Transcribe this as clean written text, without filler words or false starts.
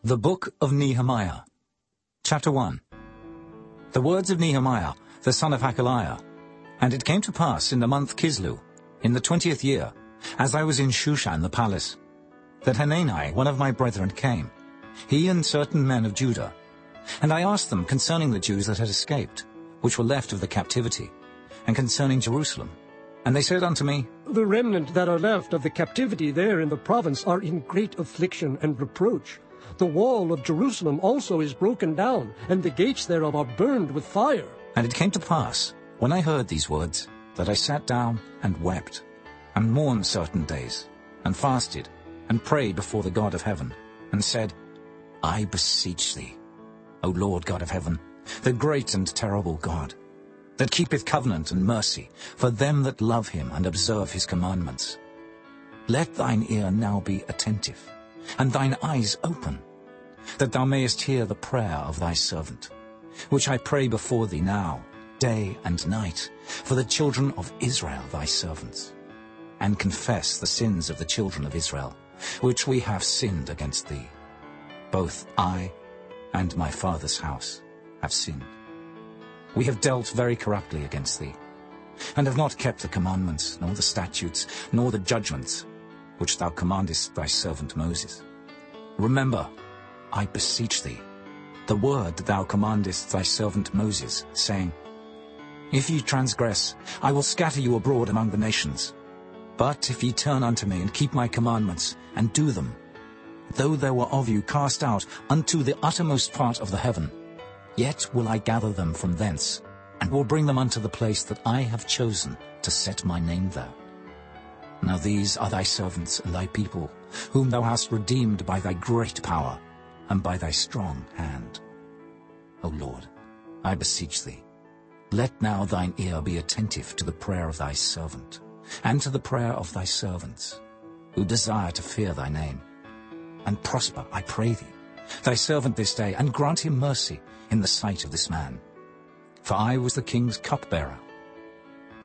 The Book of Nehemiah, Chapter 1. The words of Nehemiah, the son of Hachaliah. And it came to pass in the month Kislew, in the 20th year, as I was in Shushan the palace, that Hanani, one of my brethren, came, he and certain men of Judah. And I asked them concerning the Jews that had escaped, which were left of the captivity, and concerning Jerusalem. And they said unto me, The remnant that are left of the captivity there in the province are in great affliction and reproach. The wall of Jerusalem also is broken down, and the gates thereof are burned with fire. And it came to pass, when I heard these words, that I sat down and wept, and mourned certain days, and fasted, and prayed before the God of heaven, and said, I beseech thee, O Lord God of heaven, the great and terrible God, that keepeth covenant and mercy for them that love him and observe his commandments. Let thine ear now be attentive, and thine eyes open, that thou mayest hear the prayer of thy servant, which I pray before thee now, day and night, for the children of Israel thy servants, and confess the sins of the children of Israel, which we have sinned against thee. Both I and my father's house have sinned. We have dealt very corruptly against thee, and have not kept the commandments, nor the statutes, nor the judgments, which thou commandest thy servant Moses. Remember, I beseech thee, the word that thou commandest thy servant Moses, saying, If ye transgress, I will scatter you abroad among the nations. But if ye turn unto me, and keep my commandments, and do them, though there were of you cast out unto the uttermost part of the heaven, yet will I gather them from thence, and will bring them unto the place that I have chosen to set my name there. Now these are thy servants and thy people, whom thou hast redeemed by thy great power, and by thy strong hand. O Lord, I beseech thee, let now thine ear be attentive to the prayer of thy servant, and to the prayer of thy servants, who desire to fear thy name. And prosper, I pray thee, thy servant this day, and grant him mercy in the sight of this man. For I was the king's cupbearer